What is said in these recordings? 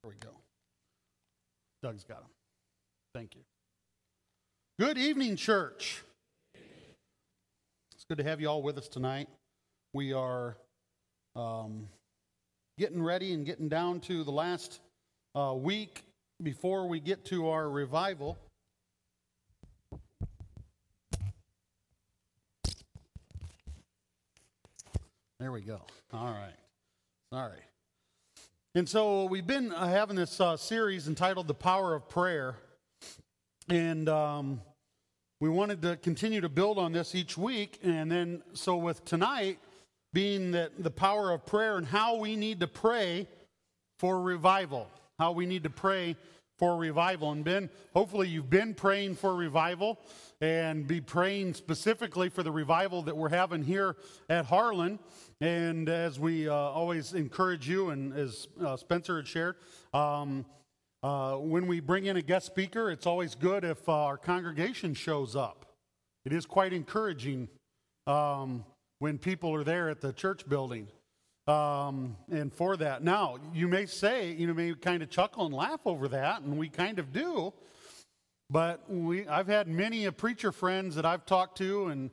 There we go. Doug's got them. Thank you. Good evening, church. It's good to have you all with us tonight. We are getting ready and getting down to the last week before we get to our revival. There we go. All right. Sorry. And so we've been having this series entitled The Power of Prayer. And we wanted to continue to build on this each week. And then, so with tonight being that the power of prayer and how we need to pray for revival. How we need to pray for revival. And Ben, hopefully you've been praying for revival and be praying specifically for the revival that we're having here at Harlan. And as we always encourage you, and as Spencer had shared, when we bring in a guest speaker, it's always good if our congregation shows up. It is quite encouraging when people are there at the church building. And for that. Now, you may say, you may kind of chuckle and laugh over that, and we kind of do. But I've had many preacher friends that I've talked to, and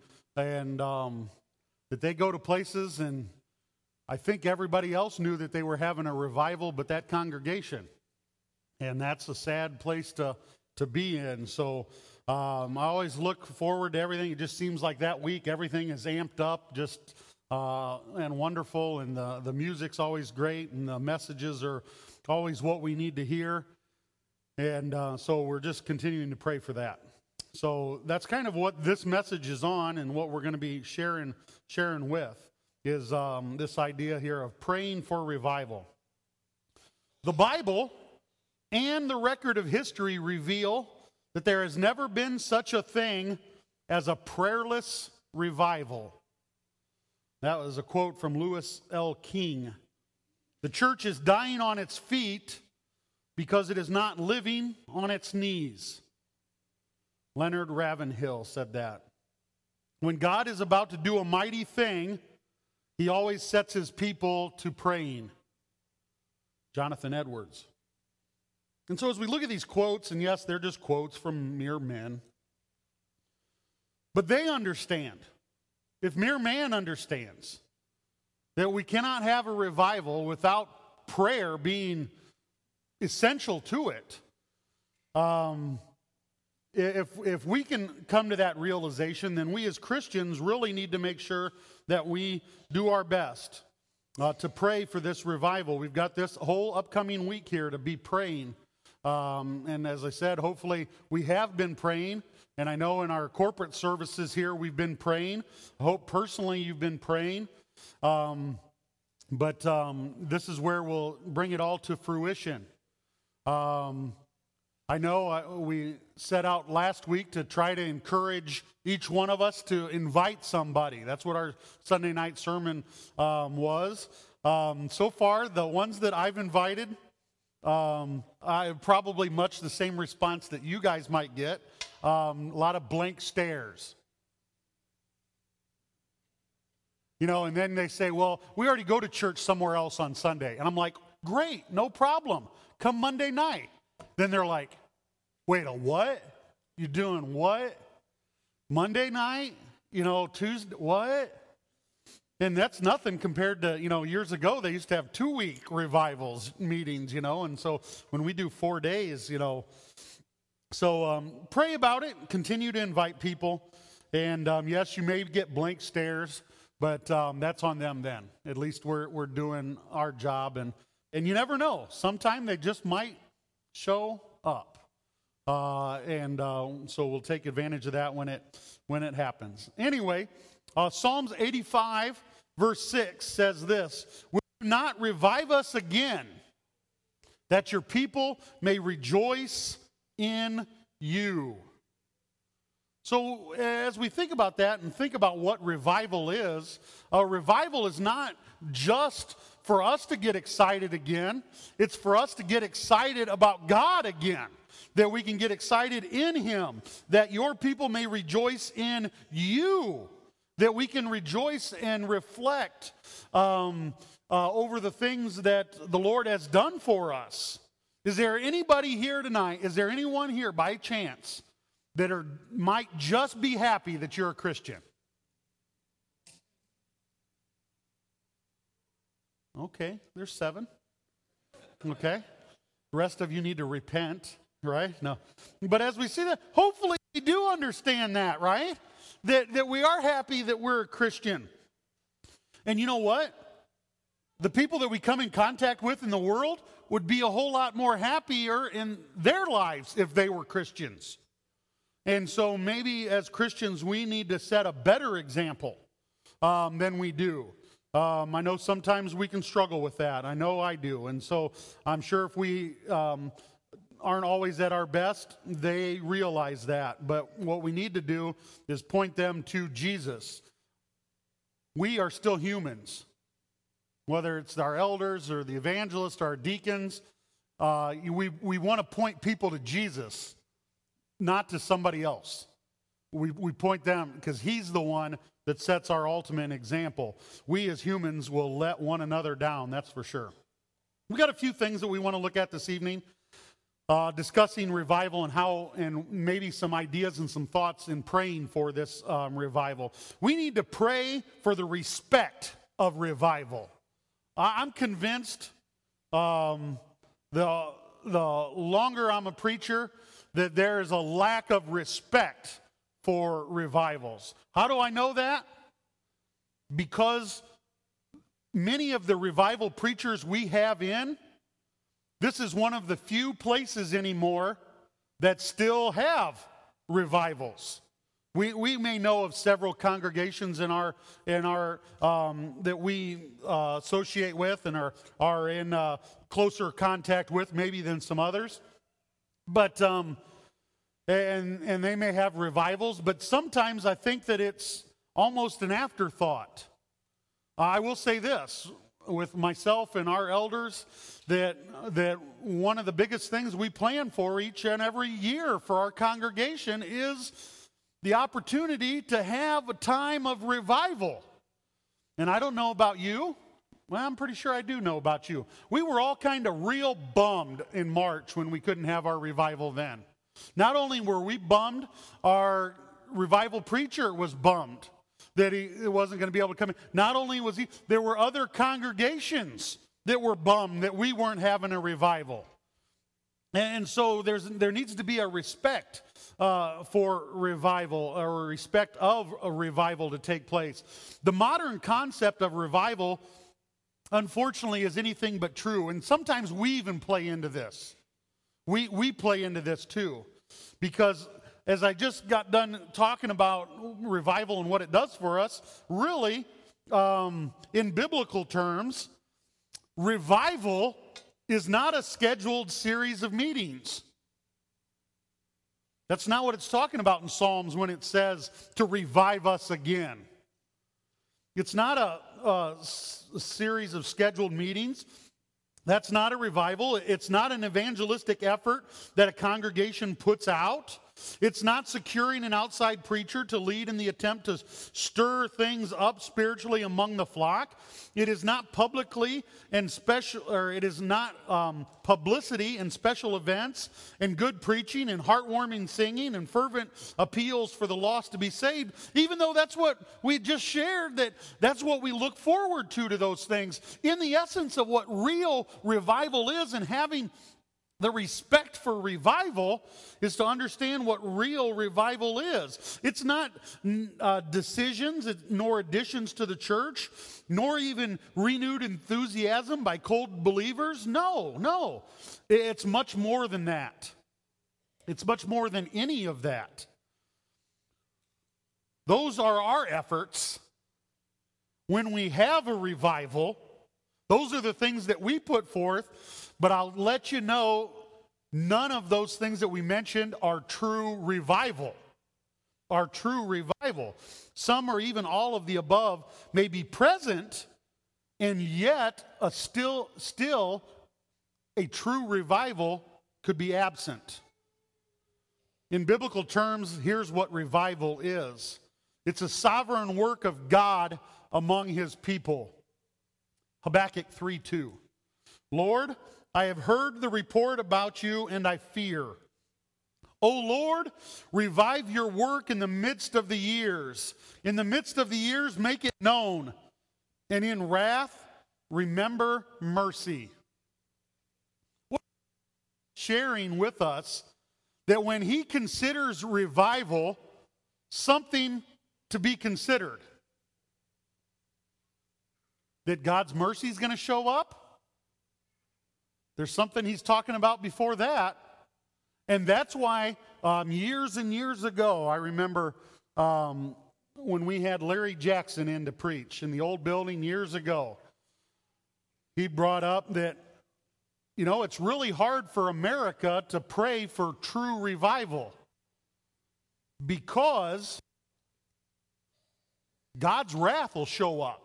that they go to places, and I think everybody else knew that they were having a revival, but that congregation. And that's a sad place to be in. So I always look forward to everything. It just seems like that week everything is amped up, just and wonderful, and the music's always great, and the messages are always what we need to hear. And so we're just continuing to pray for that. So that's kind of what this message is on, and what we're going to be sharing with is this idea here of praying for revival. The Bible and the record of history reveal that there has never been such a thing as a prayerless revival. That was a quote from Louis L. King. The church is dying on its feet because it is not living on its knees. Leonard Ravenhill said that. When God is about to do a mighty thing, he always sets his people to praying. Jonathan Edwards. And so as we look at these quotes, and yes, they're just quotes from mere men, but they understand. If mere man understands that we cannot have a revival without prayer being essential to it, if we can come to that realization, then we as Christians really need to make sure that we do our best to pray for this revival. We've got this whole upcoming week here to be praying. And as I said, hopefully we have been praying. And I know in our corporate services here we've been praying. I hope personally you've been praying. But this is where we'll bring it all to fruition. I know we set out last week to try to encourage each one of us to invite somebody. That's what our Sunday night sermon was. So far, the ones that I've invited, I have probably much the same response that you guys might get. A lot of blank stares. You know, and then they say, well, we already go to church somewhere else on Sunday. And I'm like, great, no problem. Come Monday night. Then they're like, wait, a what? You doing what? Monday night? You know, Tuesday, what? And that's nothing compared to, years ago, they used to have 2-week revivals meetings, and so when we do 4 days, So pray about it, continue to invite people, and yes, you may get blank stares, but that's on them then. At least we're doing our job, and you never know. Sometime they just might show up, so we'll take advantage of that when it happens. Anyway, Psalms 85 verse 6 says this: "Will you not revive us again, that your people may rejoice in you?" So as we think about that and think about what revival is not just for us to get excited again. It's for us to get excited about God again, that we can get excited in Him, that your people may rejoice in you, that we can rejoice and reflect over the things that the Lord has done for us. Is there anybody here tonight, is there anyone here by chance that might just be happy that you're a Christian? Okay, there's 7. Okay. The rest of you need to repent, right? No. But as we see that, hopefully we do understand that, right? That we are happy that we're a Christian. And you know what? The people that we come in contact with in the world would be a whole lot more happier in their lives if they were Christians. And so maybe as Christians we need to set a better example than we do. I know sometimes we can struggle with that. I know I do. And so I'm sure if we aren't always at our best, they realize that. But what we need to do is point them to Jesus. We are still humans. Whether it's our elders or the evangelists or our deacons, we want to point people to Jesus, not to somebody else. We point them because he's the one that sets our ultimate example. We as humans will let one another down, that's for sure. We've got a few things that we want to look at this evening, discussing revival and how, and maybe some ideas and some thoughts in praying for this revival. We need to pray for the respect of revival. I'm convinced the longer I'm a preacher that there is a lack of respect for revivals. How do I know that? Because many of the revival preachers we have in, this is one of the few places anymore that still have revivals. We may know of several congregations in our that we associate with and are in closer contact with maybe than some others, but and they may have revivals, but sometimes I think that it's almost an afterthought. I will say this with myself and our elders, that one of the biggest things we plan for each and every year for our congregation is the opportunity to have a time of revival. And I don't know about you. Well, I'm pretty sure I do know about you. We were all kind of real bummed in March when we couldn't have our revival then. Not only were we bummed, our revival preacher was bummed that he wasn't going to be able to come in. Not only was he, there were other congregations that were bummed that we weren't having a revival. And so there needs to be a respect for revival, or a respect of a revival to take place. The modern concept of revival, unfortunately, is anything but true. And sometimes we even play into this. We play into this too. Because as I just got done talking about revival and what it does for us, really, in biblical terms, revival is not a scheduled series of meetings. That's not what it's talking about in Psalms when it says to revive us again. It's not a series of scheduled meetings. That's not a revival. It's not an evangelistic effort that a congregation puts out. It's not securing an outside preacher to lead in the attempt to stir things up spiritually among the flock. It is not publicly and special, or it is not publicity and special events and good preaching and heartwarming singing and fervent appeals for the lost to be saved. Even though that's what we just shared, that's what we look forward to those things. In the essence of what real revival is, and having the respect for revival is to understand what real revival is. It's not decisions nor additions to the church, nor even renewed enthusiasm by cold believers. No. It's much more than that. It's much more than any of that. Those are our efforts. When we have a revival, those are the things that we put forth. But I'll let you know, none of those things that we mentioned are true revival. Some or even all of the above may be present, and yet still a true revival could be absent. In biblical terms, here's what revival is. It's a sovereign work of God among his people. Habakkuk 3:2. Lord, I have heard the report about you, and I fear. O Lord, revive your work in the midst of the years. In the midst of the years, make it known. And in wrath, remember mercy. Sharing with us that when he considers revival, something to be considered. That God's mercy is going to show up. There's something he's talking about before that. And that's why years and years ago, I remember when we had Larry Jackson in to preach in the old building years ago, he brought up that, you know, it's really hard for America to pray for true revival because God's wrath will show up.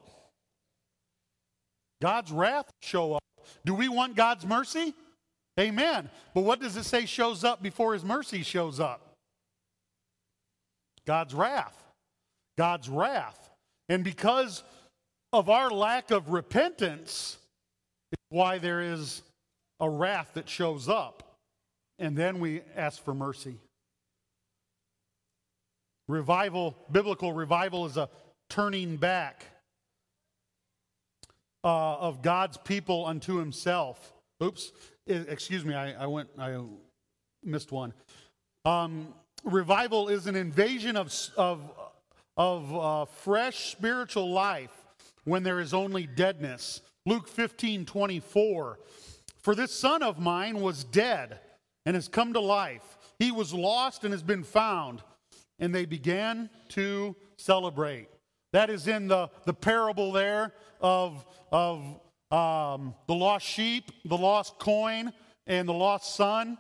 God's wrath will show up. Do we want God's mercy? Amen. But what does it say shows up before his mercy shows up? God's wrath. God's wrath. And because of our lack of repentance, is why there is a wrath that shows up. And then we ask for mercy. Revival, biblical revival, is a turning back of God's people unto himself. Oops, excuse me, I missed one. Revival is an invasion of fresh spiritual life when there is only deadness. Luke 15:24. For this son of mine was dead and has come to life. He was lost and has been found. And they began to celebrate. That is in the parable there of the lost sheep, the lost coin, and the lost son.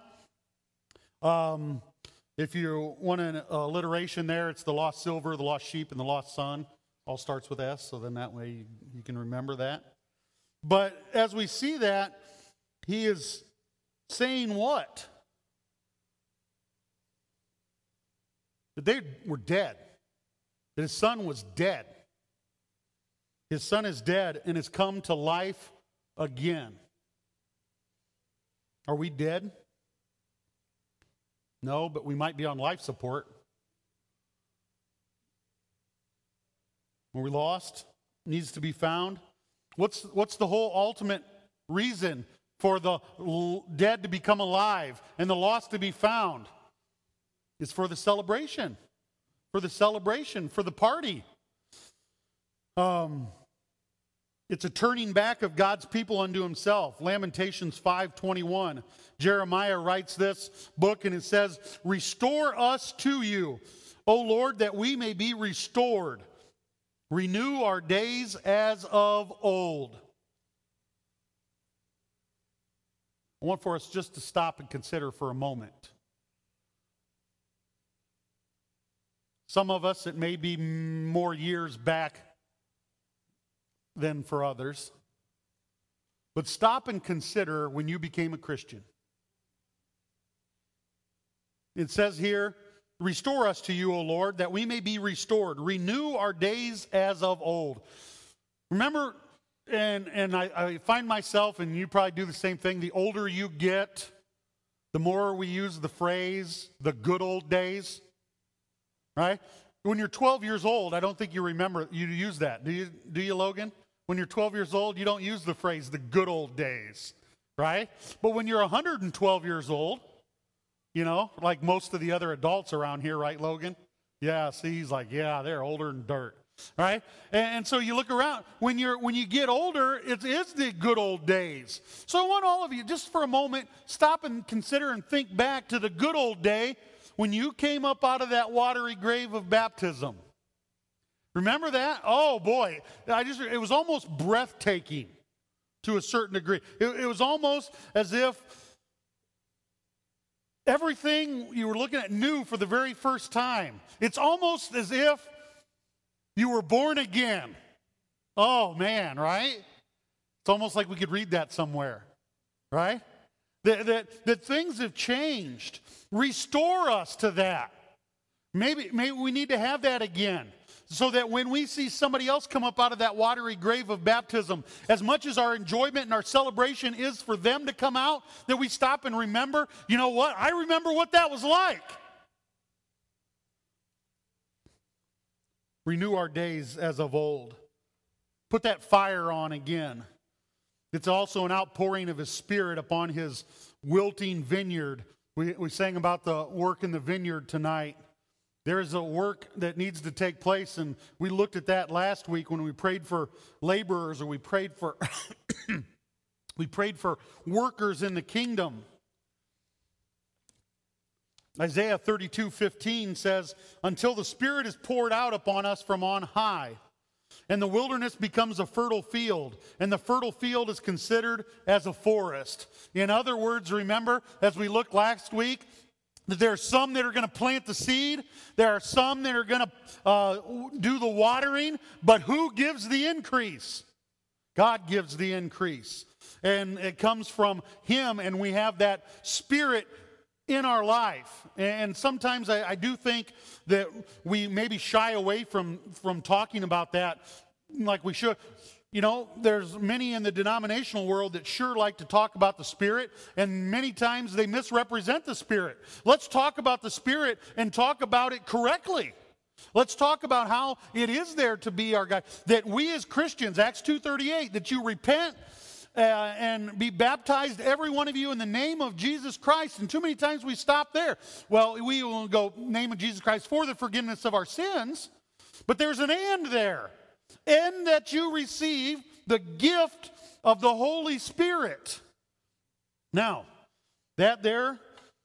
If you want an alliteration there, it's the lost silver, the lost sheep, and the lost son. All starts with S, so then that way you can remember that. But as we see that, he is saying what? That they were dead. That his son was dead. His son is dead and has come to life again. Are we dead? No, but we might be on life support. Were we lost? Needs to be found. What's the whole ultimate reason for the dead to become alive and the lost to be found? It's for the celebration. For the celebration, for the party. It's a turning back of God's people unto himself. Lamentations 5:21. Jeremiah writes this book and it says, restore us to you, O Lord, that we may be restored. Renew our days as of old. I want for us just to stop and consider for a moment. Some of us, it may be more years back than for others. But stop and consider when you became a Christian. It says here, restore us to you, O Lord, that we may be restored. Renew our days as of old. Remember, and I find myself, and you probably do the same thing, the older you get, the more we use the phrase, the good old days. Right? When you're 12 years old, I don't think you remember, you use that. Do you, Logan? When you're 12 years old, you don't use the phrase, the good old days. Right? But when you're 112 years old, you know, like most of the other adults around here, right, Logan? Yeah, see, he's like, yeah, they're older than dirt. Right? And so you look around, when you get older, it is the good old days. So I want all of you, just for a moment, stop and consider and think back to the good old day when you came up out of that watery grave of baptism. Remember that? Oh boy, it was almost breathtaking to a certain degree. It was almost as if everything you were looking at new for the very first time. It's almost as if you were born again. Oh man, right? It's almost like we could read that somewhere, right? That things have changed. Restore us to that. Maybe we need to have that again. so that when we see somebody else come up out of that watery grave of baptism, as much as our enjoyment and our celebration is for them to come out, that we stop and remember, you know what? I remember what that was like. Renew our days as of old. Put that fire on again. It's also an outpouring of His Spirit upon His wilting vineyard. We sang about the work in the vineyard tonight. There is a work that needs to take place, and we looked at that last week when we prayed for laborers, or we prayed for we prayed for workers in the kingdom. Isaiah 32:15 says, "Until the Spirit is poured out upon us from on high, and the wilderness becomes a fertile field, and the fertile field is considered as a forest." In other words, remember, as we looked last week, that there are some that are going to plant the seed, there are some that are going to do the watering, but who gives the increase? God gives the increase. And it comes from Him, and we have that Spirit in our life. And sometimes I do think that we maybe shy away from talking about that like we should. You know, there's many in the denominational world that sure like to talk about the Spirit, and many times they misrepresent the Spirit. Let's talk about the Spirit and talk about it correctly. Let's talk about how it is there to be our guide. That we as Christians, Acts 2:38, that you repent and be baptized, every one of you, in the name of Jesus Christ. And too many times we stop there. Well, we will go, name of Jesus Christ for the forgiveness of our sins. But there's an and there. And that you receive the gift of the Holy Spirit. Now, that there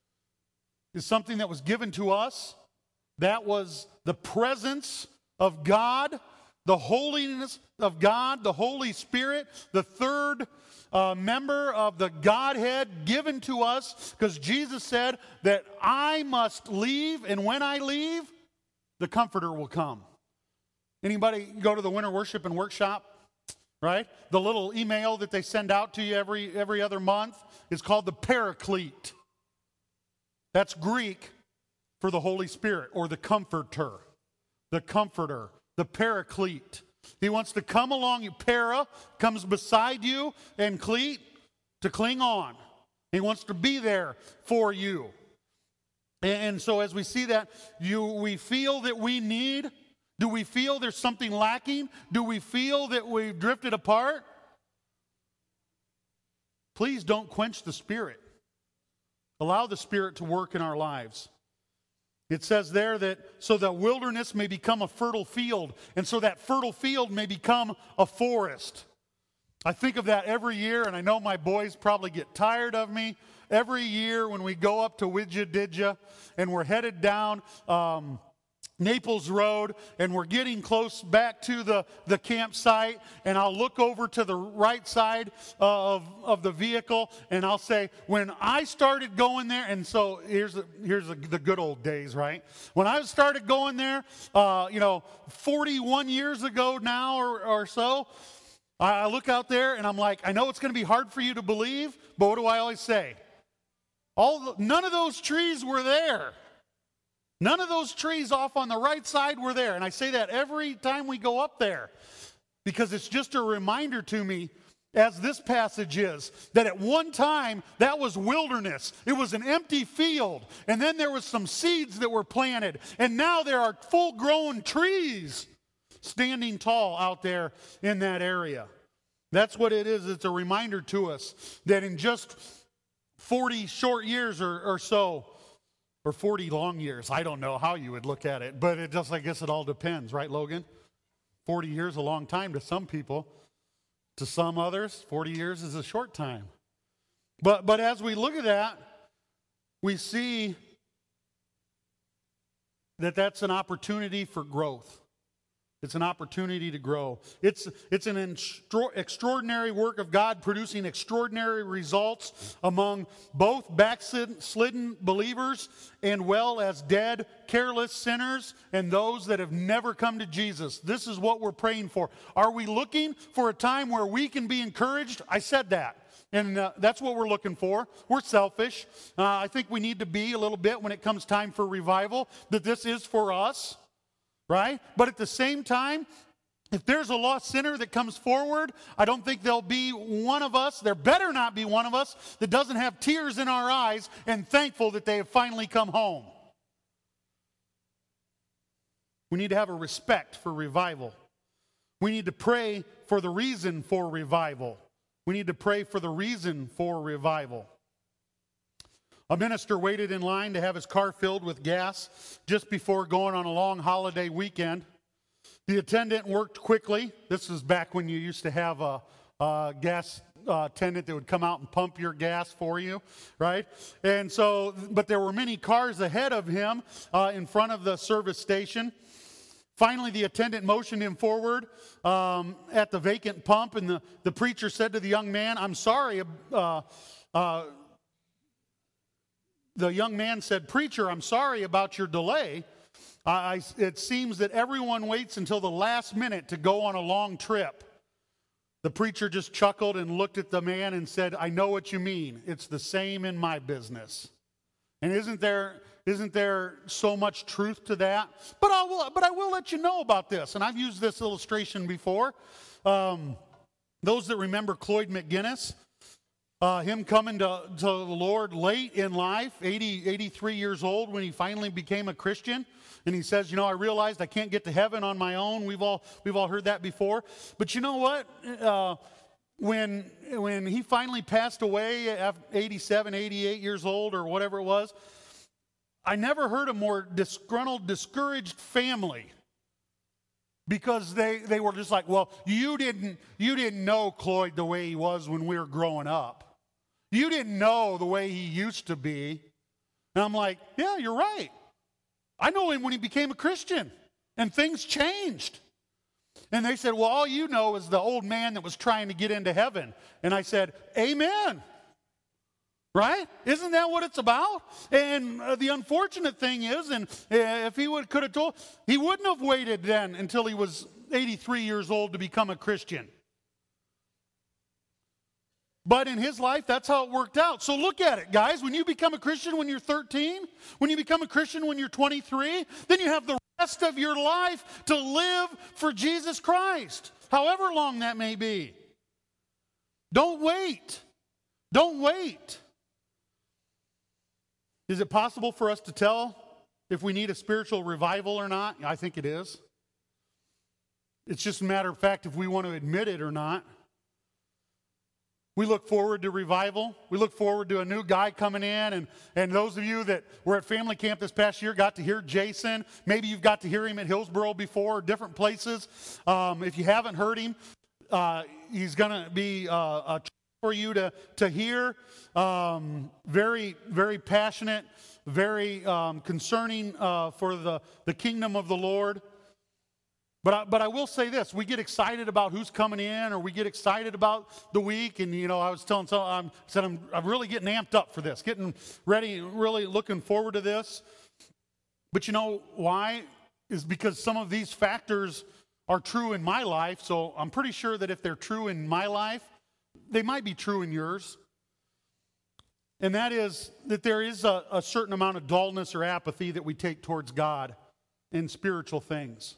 is something that was given to us. That was the presence of God, the holiness of God, the Holy Spirit, the third member of the Godhead given to us, because Jesus said that I must leave, and when I leave, the Comforter will come. Anybody go to the Winter Worship and Workshop, right? The little email that they send out to you every other month is called the Paraclete. That's Greek for the Holy Spirit, or the Comforter, the Comforter, the Paraclete. He wants to come along. Para comes beside you, and cleat, to cling on. He wants to be there for you. And so as we see that, we feel that we need. Do we feel there's something lacking? Do we feel that we've drifted apart? Please don't quench the Spirit. Allow the Spirit to work in our lives. It says there that so the wilderness may become a fertile field, and so that fertile field may become a forest. I think of that every year, and I know my boys probably get tired of me. Every year when we go up to Widja Didja and we're headed down Naples Road, and we're getting close back to the campsite, and I'll look over to the right side of the vehicle, and I'll say, when I started going there, and so here's the good old days, right? When I started going there, 41 years ago now or so, I look out there, and I'm like, I know it's going to be hard for you to believe, but what do I always say? None of those trees were there. None of those trees off on the right side were there. And I say that every time we go up there, because it's just a reminder to me, as this passage is, that at one time that was wilderness. It was an empty field. And then there was some seeds that were planted. And now there are full-grown trees standing tall out there in that area. That's what it is. It's a reminder to us that in just 40 short years or so, or 40 long years. I don't know how you would look at it, but I guess it all depends, right, Logan? 40 years is a long time to some people. To some others, 40 years is a short time. But as we look at that, we see that that's an opportunity for growth. It's an opportunity to grow. It's an extraordinary work of God producing extraordinary results among both backslidden believers and well as dead, careless sinners and those that have never come to Jesus. This is what we're praying for. Are we looking for a time where we can be encouraged? I said that. And that's what we're looking for. We're selfish. I think we need to be a little bit when it comes time for revival, that this is for us. right? But at the same time, if there's a lost sinner that comes forward, I don't think there'll be one of us, there better not be one of us, that doesn't have tears in our eyes and thankful that they have finally come home. We need to have a respect for revival. We need to pray for the reason for revival. We need to pray for the reason for revival. A minister waited in line to have his car filled with gas just before going on a long holiday weekend. The attendant worked quickly. This is back when you used to have a gas attendant that would come out and pump your gas for you, right? And so, but there were many cars ahead of him in front of the service station. Finally, the attendant motioned him forward at the vacant pump, and the preacher said to the young man, "I'm sorry." The young man said, "Preacher, I'm sorry about your delay. It seems that everyone waits until the last minute to go on a long trip." The preacher just chuckled and looked at the man and said, "I know what you mean. It's the same in my business." And isn't there so much truth to that? But I will let you know about this. And I've used this illustration before. Those that remember Cloyd McGinnis, him coming to the Lord late in life, 83 years old when he finally became a Christian. And he says, "I realized I can't get to heaven on my own." We've all heard that before. But you know what? When he finally passed away at 87, 88 years old or whatever it was, I never heard a more disgruntled, discouraged family, because they were just like, "Well, you didn't know Cloyd the way he was when we were growing up. You didn't know the way he used to be." And I'm like, "Yeah, you're right. I know him when he became a Christian, and things changed." And they said, "Well, all you know is the old man that was trying to get into heaven." And I said, "Amen." Right? Isn't that what it's about? And the unfortunate thing is, and if he could have told, he wouldn't have waited then until he was 83 years old to become a Christian. But in his life, that's how it worked out. So look at it, guys. When you become a Christian when you're 13, when you become a Christian when you're 23, then you have the rest of your life to live for Jesus Christ, however long that may be. Don't wait. Don't wait. Is it possible for us to tell if we need a spiritual revival or not? I think it is. It's just a matter of fact if we want to admit it or not. We look forward to revival. We look forward to a new guy coming in. And those of you that were at family camp this past year got to hear Jason. Maybe you've got to hear him at Hillsboro before, or different places. If you haven't heard him, he's going to be a for you to hear. Very, very passionate, very concerning for the kingdom of the Lord. But I will say this: we get excited about who's coming in, or we get excited about the week. And I was telling someone, I'm really getting amped up for this, getting ready, really looking forward to this. But you know why? Is because some of these factors are true in my life. So I'm pretty sure that if they're true in my life, they might be true in yours. And that is that there is a certain amount of dullness or apathy that we take towards God in spiritual things.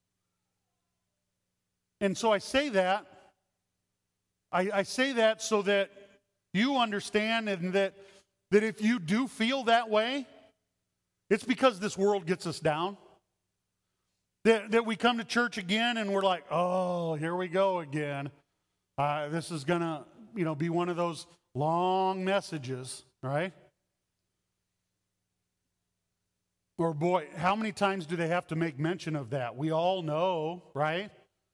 And so I say that, I say that so that you understand, and that if you do feel that way, it's because this world gets us down. That we come to church again and we're like, "Oh, here we go again. This is going to, be one of those long messages," right? Or boy, how many times do they have to make mention of that? We all know, right?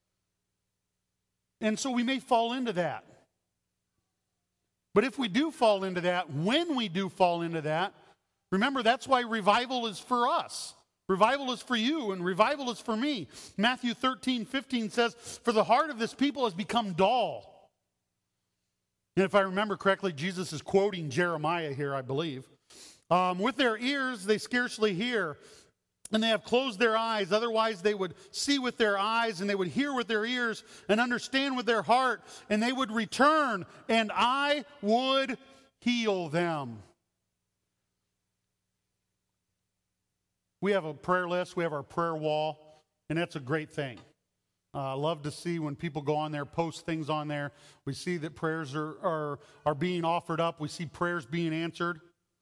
And so we may fall into that. But if we do fall into that, when we do fall into that, remember, that's why revival is for us. Revival is for you, and revival is for me. Matthew 13:15 says, "For the heart of this people has become dull." And if I remember correctly, Jesus is quoting Jeremiah here, I believe. "With their ears they scarcely hear, and they have closed their eyes. Otherwise they would see with their eyes, and they would hear with their ears, and understand with their heart, and they would return, and I would heal them." We have a prayer list. We have our prayer wall. and that's a great thing. I love to see when people go on there, post things on there. We see that prayers are being offered up. We see prayers being answered.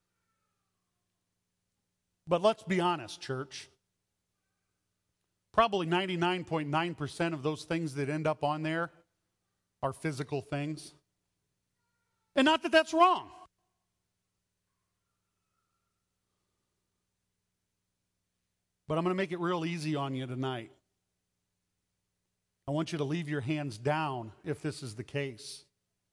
But let's be honest, church. Probably 99.9% of those things that end up on there are physical things. And not that that's wrong. But I'm going to make it real easy on you tonight. I want you to leave your hands down if this is the case.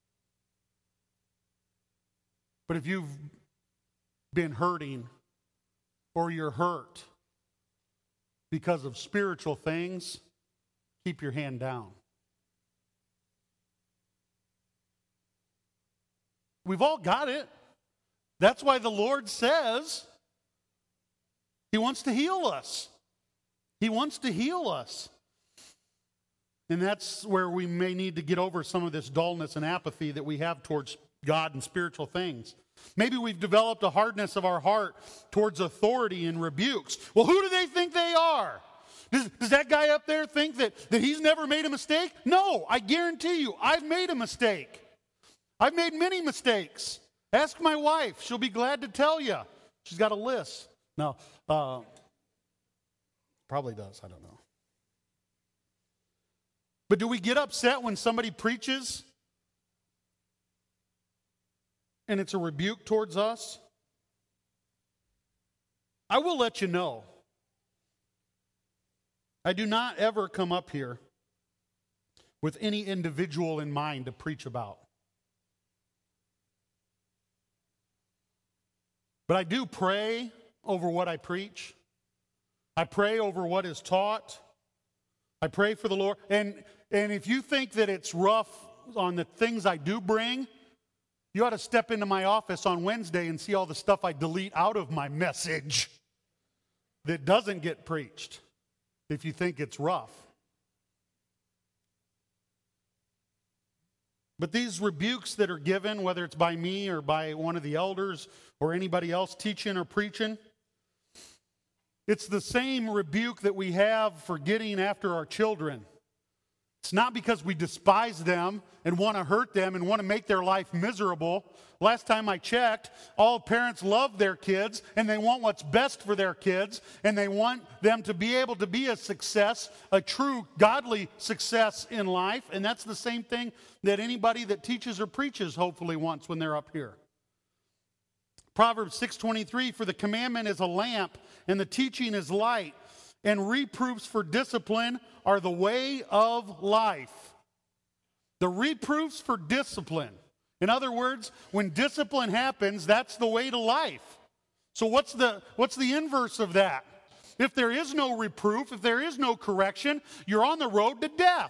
But if you've been hurting or you're hurt because of spiritual things, keep your hand down. We've all got it. That's why the Lord says He wants to heal us. He wants to heal us. And that's where we may need to get over some of this dullness and apathy that we have towards God and spiritual things. Maybe we've developed a hardness of our heart towards authority and rebukes. Well, who do they think they are? Does that guy up there think that he's never made a mistake? No, I guarantee you, I've made a mistake. I've made many mistakes. Ask my wife. She'll be glad to tell you. She's got a list. No, probably does. I don't know. But do we get upset when somebody preaches and it's a rebuke towards us? I will let you know. I do not ever come up here with any individual in mind to preach about. But I do pray over what I preach. I pray over what is taught. I pray for the Lord. And if you think that it's rough on the things I do bring, you ought to step into my office on Wednesday and see all the stuff I delete out of my message that doesn't get preached, if you think it's rough. But these rebukes that are given, whether it's by me or by one of the elders or anybody else teaching or preaching, it's the same rebuke that we have for getting after our children. It's not because we despise them and want to hurt them and want to make their life miserable. Last time I checked, all parents love their kids and they want what's best for their kids, and they want them to be able to be a success, a true godly success in life. And that's the same thing that anybody that teaches or preaches hopefully wants when they're up here. Proverbs 6:23, for the commandment is a lamp and the teaching is light, and reproofs for discipline are the way of life. The reproofs for discipline. In other words, when discipline happens, that's the way to life. So what's the inverse of that? If there is no reproof, if there is no correction, you're on the road to death.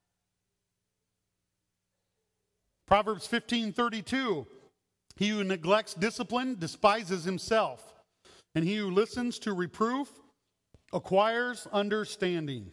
Proverbs 15:32, he who neglects discipline despises himself, and he who listens to reproof acquires understanding.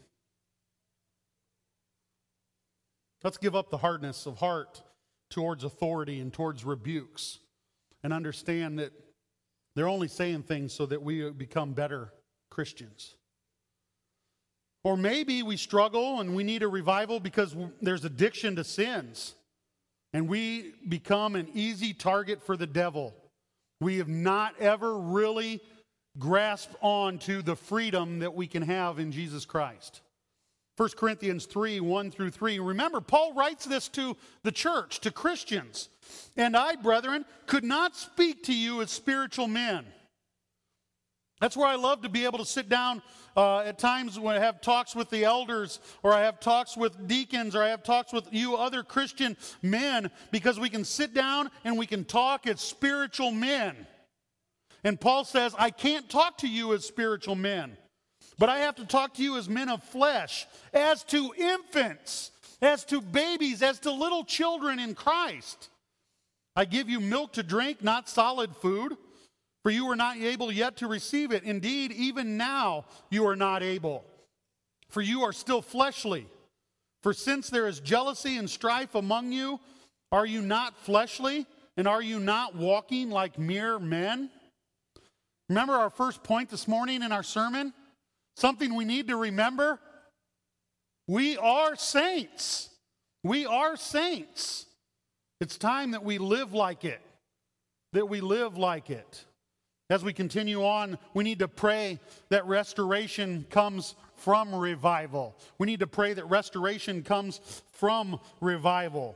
Let's give up the hardness of heart towards authority and towards rebukes, and understand that they're only saying things so that we become better Christians. Or maybe we struggle and we need a revival because there's addiction to sins, and we become an easy target for the devil. We have not ever really grasped on to the freedom that we can have in Jesus Christ. 1 Corinthians 3:1-3. Remember, Paul writes this to the church, to Christians. And I, brethren, could not speak to you as spiritual men. That's where I love to be able to sit down at times when I have talks with the elders, or I have talks with deacons, or I have talks with you other Christian men, because we can sit down and we can talk as spiritual men. And Paul says, I can't talk to you as spiritual men, but I have to talk to you as men of flesh, as to infants, as to babies, as to little children in Christ. I give you milk to drink, not solid food, for you are not able yet to receive it. Indeed, even now you are not able, for you are still fleshly. For since there is jealousy and strife among you, are you not fleshly, and are you not walking like mere men? Remember our first point this morning in our sermon? Something we need to remember? We are saints. We are saints. It's time that we live like it. That we live like it. As we continue on, we need to pray that restoration comes from revival. We need to pray that restoration comes from revival.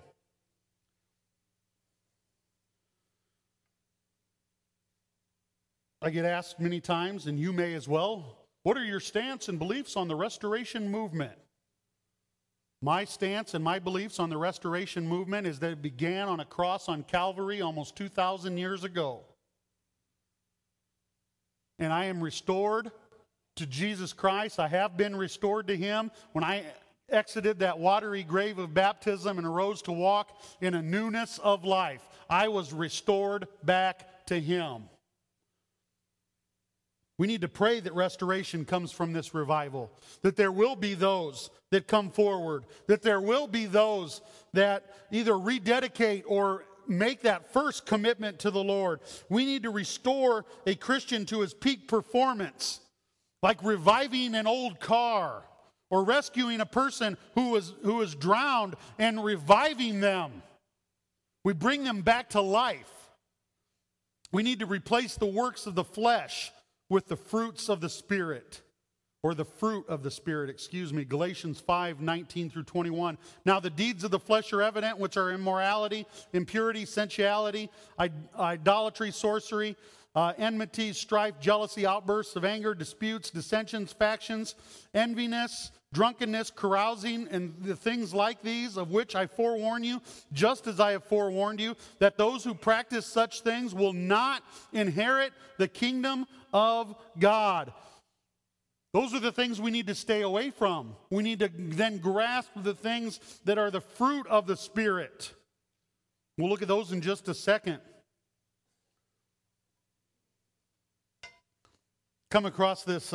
I get asked many times, and you may as well, what are your stance and beliefs on the restoration movement? My stance and my beliefs on the restoration movement is that it began on a cross on Calvary almost 2,000 years ago. And I am restored to Jesus Christ. I have been restored to Him. When I exited that watery grave of baptism and arose to walk in a newness of life, I was restored back to Him. We need to pray that restoration comes from this revival, that there will be those that come forward, that there will be those that either rededicate or make that first commitment to the Lord. We need to restore a Christian to his peak performance, like reviving an old car or rescuing a person who was drowned and reviving them. We bring them back to life. We need to replace the works of the flesh with the fruits of the Spirit, or the fruit of the Spirit, Galatians 5:19-21. Now the deeds of the flesh are evident, which are immorality, impurity, sensuality, idolatry, sorcery, enmity, strife, jealousy, outbursts of anger, disputes, dissensions, factions, enviness, drunkenness, carousing, and the things like these, of which I forewarn you, just as I have forewarned you, that those who practice such things will not inherit the kingdom of God. Those are the things we need to stay away from. We need to then grasp the things that are the fruit of the Spirit. We'll look at those in just a second. Come across this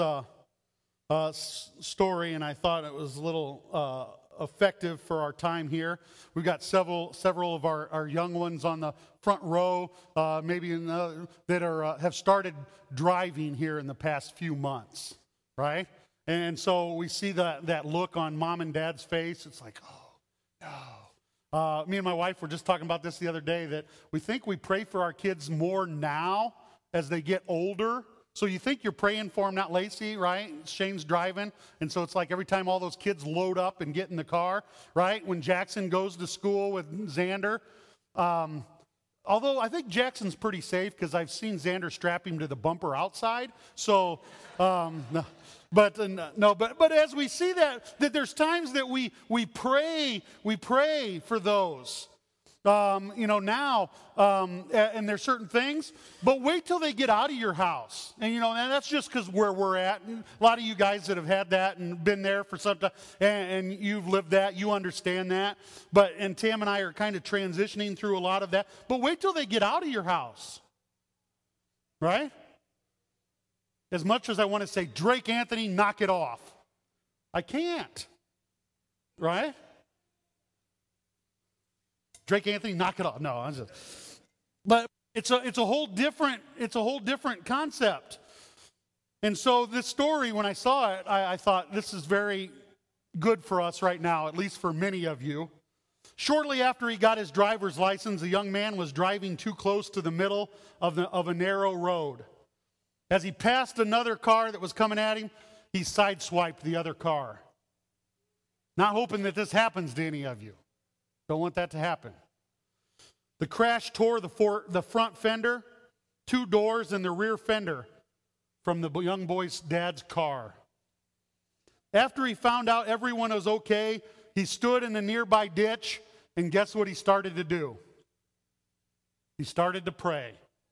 story, and I thought it was a little effective for our time here. We've got several of our young ones on the front row, maybe that have started driving here in the past few months, right? And so we see that look on mom and dad's face. It's like, oh, no. Me and my wife were just talking about this the other day, that we think we pray for our kids more now as they get older. So you think you're praying for them, not Lacey, right? Shane's driving, and so it's like every time all those kids load up and get in the car, right? When Jackson goes to school with Xander, although I think Jackson's pretty safe because I've seen Xander strap him to the bumper outside. So, but as we see that there's times that we pray for those. Now, and there's certain things, but wait till they get out of your house. And, and that's just because where we're at. And a lot of you guys that have had that and been there for some time, and you've lived that, you understand that. And Tam and I are kind of transitioning through a lot of that. But wait till they get out of your house, right? As much as I want to say, Drake Anthony, knock it off, I can't, right? Drake Anthony, knock it off. No, I'm just. But it's a whole different concept. And so this story, when I saw it, I thought this is very good for us right now, at least for many of you. Shortly after he got his driver's license, a young man was driving too close to the middle of a narrow road. As he passed another car that was coming at him, he sideswiped the other car. Not hoping that this happens to any of you. Don't want that to happen. The crash tore the front fender, 2 doors, and the rear fender from the young boy's dad's car. After he found out everyone was okay, he stood in a nearby ditch, and guess what he started to do? He started to pray.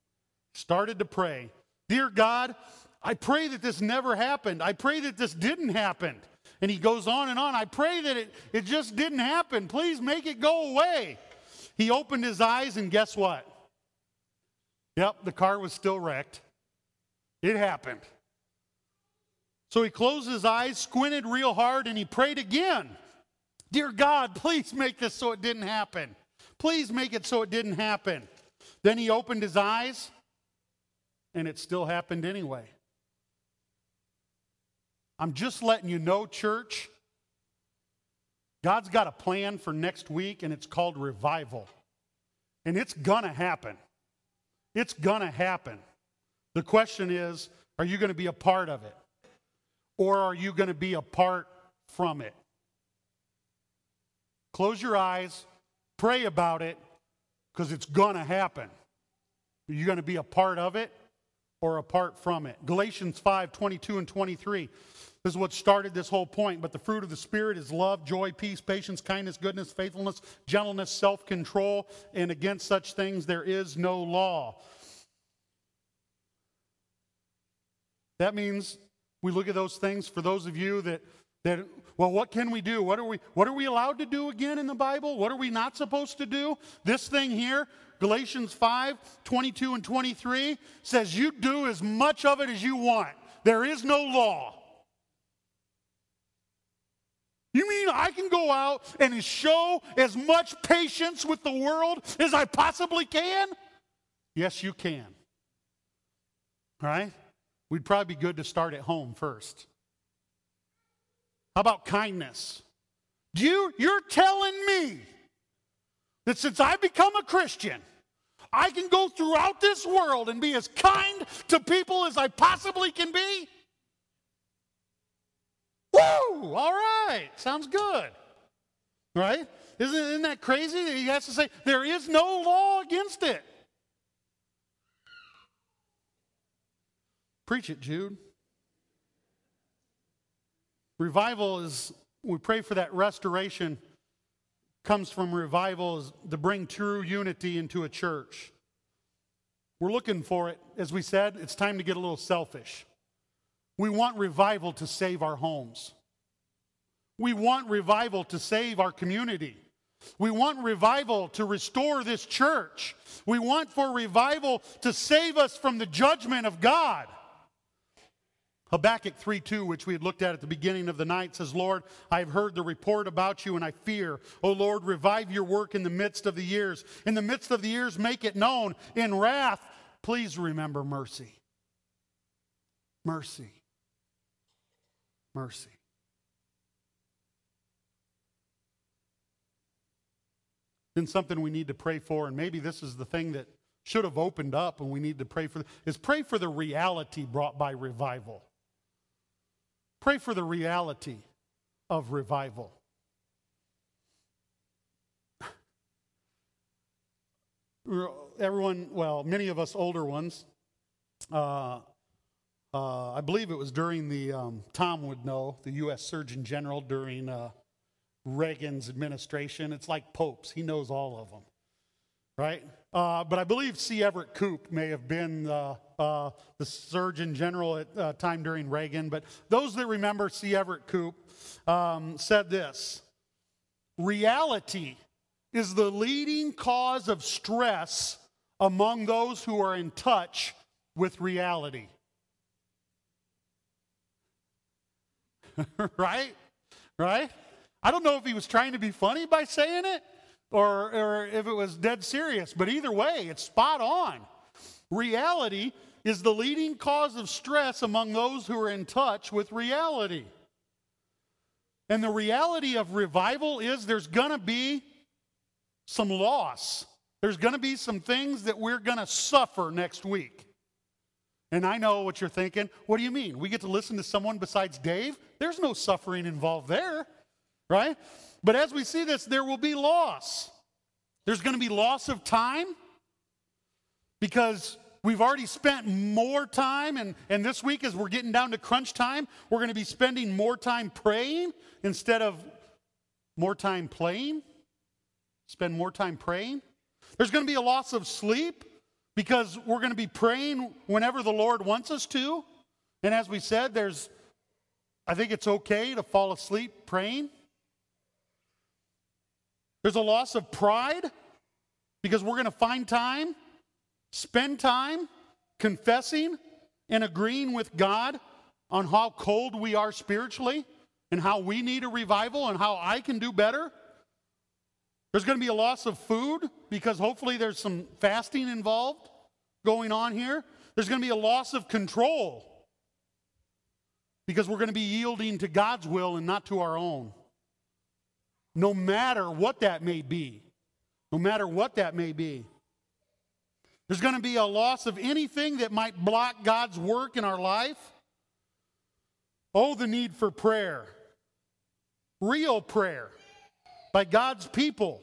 Dear God, I pray that this never happened. I pray that this didn't happen. And he goes on and on. I pray that it just didn't happen. Please make it go away. He opened his eyes, and guess what? Yep, the car was still wrecked. It happened. So he closed his eyes, squinted real hard, and he prayed again. Dear God, please make this so it didn't happen. Please make it so it didn't happen. Then he opened his eyes, and it still happened anyway. I'm just letting you know, church, God's got a plan for next week, and it's called revival. And it's going to happen. It's going to happen. The question is, are you going to be a part of it? Or are you going to be apart from it? Close your eyes, pray about it, because it's going to happen. Are you going to be a part of it or apart from it? Galatians 5:22 and 23. This is what started this whole point. But the fruit of the Spirit is love, joy, peace, patience, kindness, goodness, faithfulness, gentleness, self-control. And against such things there is no law. That means we look at those things for those of you that well, what can we do? What are we allowed to do again in the Bible? What are we not supposed to do? This thing here, Galatians 5:22 and 23, says you do as much of it as you want. There is no law. You mean I can go out and show as much patience with the world as I possibly can? Yes, you can. All right? We'd probably be good to start at home first. How about kindness? You're telling me that since I've become a Christian, I can go throughout this world and be as kind to people as I possibly can be? Woo! All right. Sounds good. Right? Isn't that crazy that he has to say there is no law against it? Preach it, Jude. Revival is, we pray for that restoration, comes from revival is to bring true unity into a church. We're looking for it. As we said, it's time to get a little selfish. We want revival to save our homes. We want revival to save our community. We want revival to restore this church. We want for revival to save us from the judgment of God. Habakkuk 3:2, which we had looked at the beginning of the night, says, Lord, I have heard the report about you and I fear. O Lord, revive your work in the midst of the years. In the midst of the years, make it known. In wrath, please remember mercy. Mercy. Mercy. Then something we need to pray for, and maybe this is the thing that should have opened up and we need to pray for, is pray for the reality brought by revival. Pray for the reality of revival. Everyone, well, many of us older ones, I believe it was during the, Tom would know, the U.S. Surgeon General during Reagan's administration. It's like popes. He knows all of them, right? But I believe C. Everett Koop may have been the Surgeon General at a time during Reagan. But those that remember C. Everett Koop said this: reality is the leading cause of stress among those who are in touch with reality. Right? Right? I don't know if he was trying to be funny by saying it or if it was dead serious, but either way, it's spot on. Reality is the leading cause of stress among those who are in touch with reality. And the reality of revival is there's going to be some loss. There's going to be some things that we're going to suffer next week. And I know what you're thinking. What do you mean? We get to listen to someone besides Dave? There's no suffering involved there, right? But as we see this, there will be loss. There's going to be loss of time because we've already spent more time, and this week as we're getting down to crunch time, we're going to be spending more time praying instead of more time playing. Spend more time praying. There's going to be a loss of sleep because we're going to be praying whenever the Lord wants us to. And as we said, I think it's okay to fall asleep praying. There's a loss of pride because we're going to find time, spend time confessing and agreeing with God on how cold we are spiritually and how we need a revival and how I can do better. There's going to be a loss of food because hopefully there's some fasting involved going on here. There's going to be a loss of control. because we're going to be yielding to God's will and not to our own. No matter what that may be. No matter what that may be. There's going to be a loss of anything that might block God's work in our life. Oh, the need for prayer. Real prayer by God's people.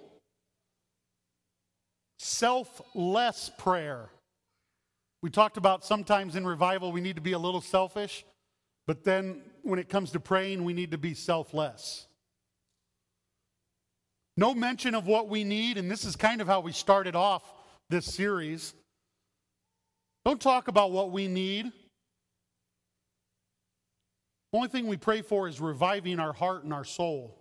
Selfless prayer. We talked about sometimes in revival we need to be a little selfish, but then when it comes to praying, we need to be selfless. No mention of what we need, and this is kind of how we started off this series. Don't talk about what we need. The only thing we pray for is reviving our heart and our soul.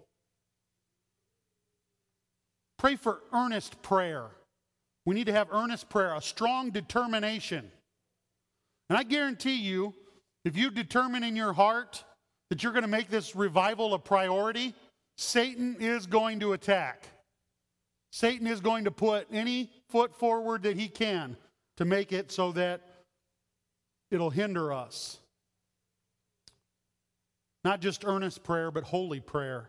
Pray for earnest prayer. We need to have earnest prayer, a strong determination. And I guarantee you, if you determine in your heart that you're going to make this revival a priority, Satan is going to attack. Satan is going to put any foot forward that he can to make it so that it'll hinder us. Not just earnest prayer, but holy prayer.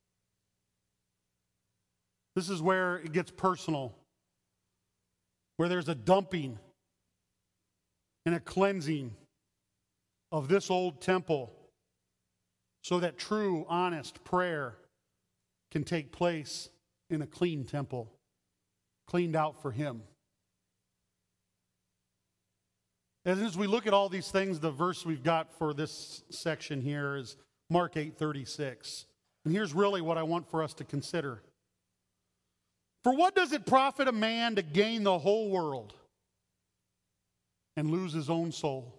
This is where it gets personal, where there's a dumping and a cleansing of this old temple so that true, honest prayer can take place in a clean temple, cleaned out for Him. As we look at all these things, the verse we've got for this section here is Mark 8:36. And here's really what I want for us to consider. For what does it profit a man to gain the whole world and lose his own soul?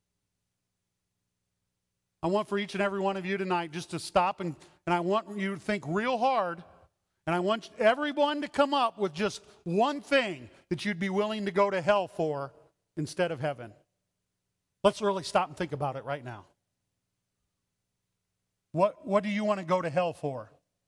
I want for each and every one of you tonight just to stop and I want you to think real hard, and I want everyone to come up with just one thing that you'd be willing to go to hell for instead of heaven. Let's really stop and think about it right now. What do you want to go to hell for?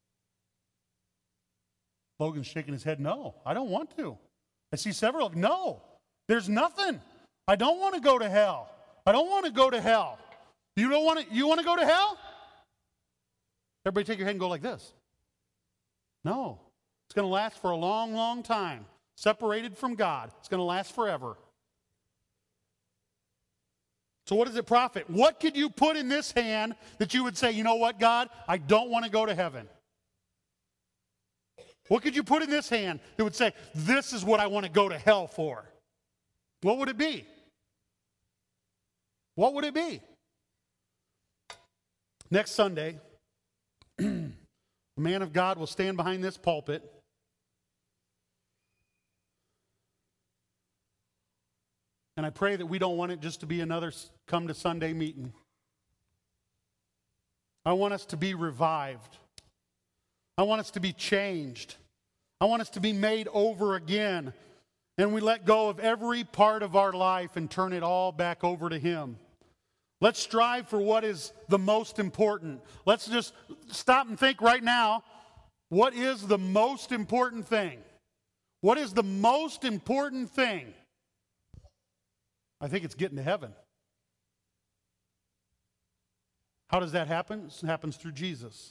Logan's shaking his head. No, I don't want to. I see several of them. No, there's nothing. I don't want to go to hell. I don't want to go to hell. You want to go to hell? Everybody take your head and go like this. No. It's going to last for a long, long time. Separated from God. It's going to last forever. So what does it profit? What could you put in this hand that you would say, you know what, God, I don't want to go to heaven? What could you put in this hand that would say, this is what I want to go to hell for? What would it be? What would it be? Next Sunday, a man of God will stand behind this pulpit and I pray that we don't want it just to be another come to Sunday meeting. I want us to be revived. I want us to be changed. I want us to be made over again. And we let go of every part of our life and turn it all back over to Him. Let's strive for what is the most important. Let's just stop and think right now, what is the most important thing? What is the most important thing? I think it's getting to heaven. How does that happen? It happens through Jesus.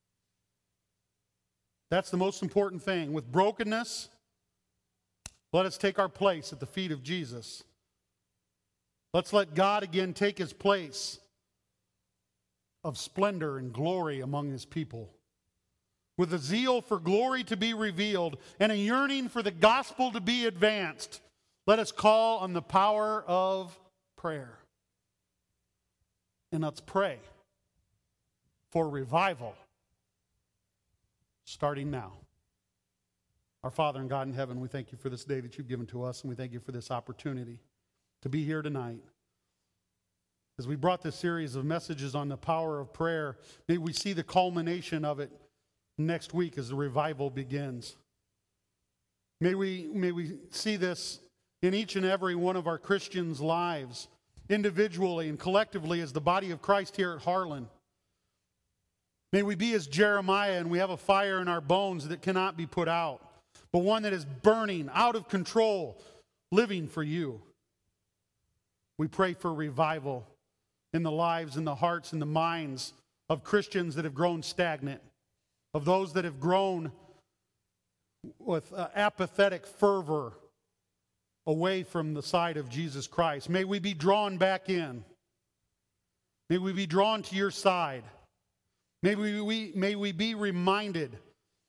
That's the most important thing. With brokenness, let us take our place at the feet of Jesus. Let's let God again take His place of splendor and glory among His people. With a zeal for glory to be revealed and a yearning for the gospel to be advanced, let us call on the power of prayer. And let's pray for revival starting now. Our Father and God in heaven, we thank You for this day that You've given to us, and we thank You for this opportunity to be here tonight. As we brought this series of messages on the power of prayer, may we see the culmination of it next week as the revival begins. May we see this in each and every one of our Christians' lives, individually and collectively as the body of Christ here at Harlan. May we be as Jeremiah and we have a fire in our bones that cannot be put out, but one that is burning, out of control, living for You. We pray for revival in the lives and the hearts and the minds of Christians that have grown stagnant, of those that have grown with apathetic fervor away from the side of Jesus Christ. May we be drawn back in. May we be drawn to your side. May we be reminded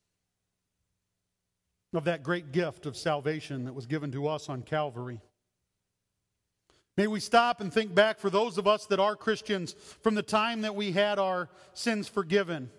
of that great gift of salvation that was given to us on Calvary. May we stop and think back for those of us that are Christians from the time that we had our sins forgiven,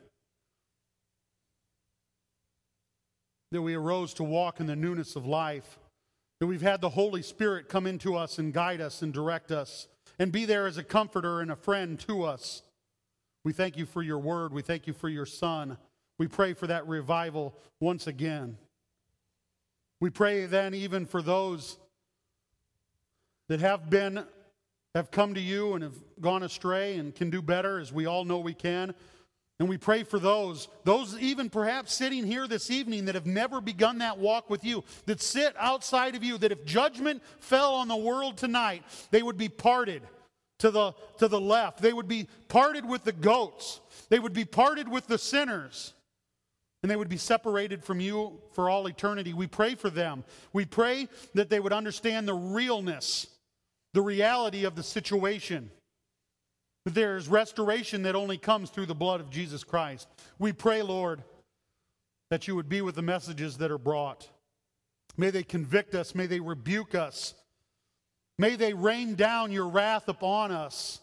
that we arose to walk in the newness of life, that we've had the Holy Spirit come into us and guide us and direct us and be there as a comforter and a friend to us. We thank you for your word. We thank you for your Son. We pray for that revival once again. We pray then even for those that have come to you and have gone astray and can do better, as we all know we can. And we pray for those even perhaps sitting here this evening that have never begun that walk with you, that sit outside of you, that if judgment fell on the world tonight, they would be parted to the left. They would be parted with the goats. They would be parted with the sinners. And they would be separated from you for all eternity. We pray for them. We pray that they would understand the realness, the reality of the situation. That there is restoration that only comes through the blood of Jesus Christ. We pray, Lord, that you would be with the messages that are brought. May they convict us. May they rebuke us. May they rain down your wrath upon us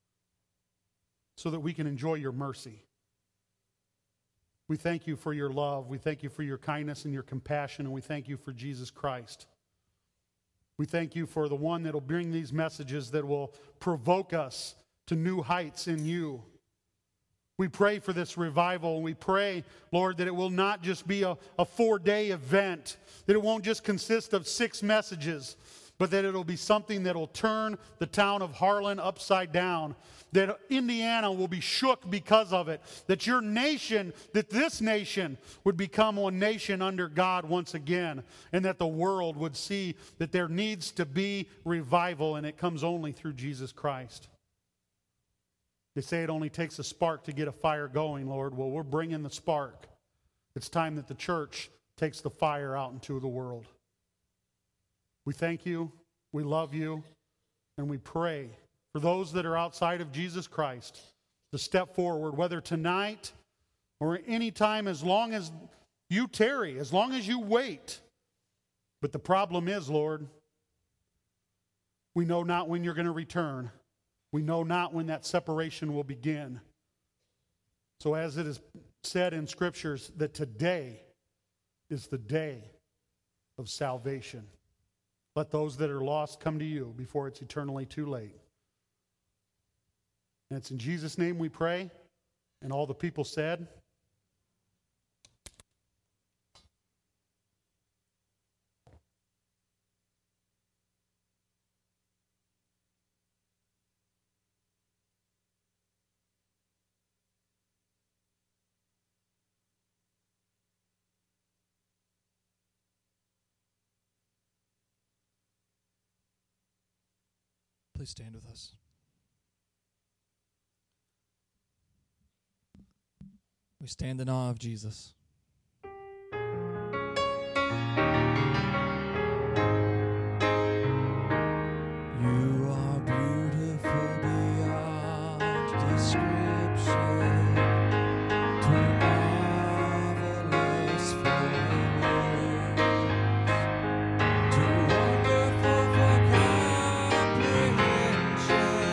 so that we can enjoy your mercy. We thank you for your love. We thank you for your kindness and your compassion, and we thank you for Jesus Christ. We thank you for the one that will bring these messages that will provoke us to new heights in you. We pray for this revival, and we pray, Lord, that it will not just be a 4-day event, that it won't just consist of 6 messages, but that it'll be something that will turn the town of Harlan upside down, that Indiana will be shook because of it, that your nation, that this nation would become one nation under God once again, and that the world would see that there needs to be revival, and it comes only through Jesus Christ. They say it only takes a spark to get a fire going, Lord. Well, we're bringing the spark. It's time that the church takes the fire out into the world. We thank you, we love you, and we pray for those that are outside of Jesus Christ to step forward, whether tonight or any time, as long as you tarry, as long as you wait. But the problem is, Lord, we know not when you're going to return. We know not when that separation will begin. So as it is said in Scriptures, that today is the day of salvation. Let those that are lost come to you before it's eternally too late. And it's in Jesus' name we pray. And all the people said, please stand with us. We stand in awe of Jesus.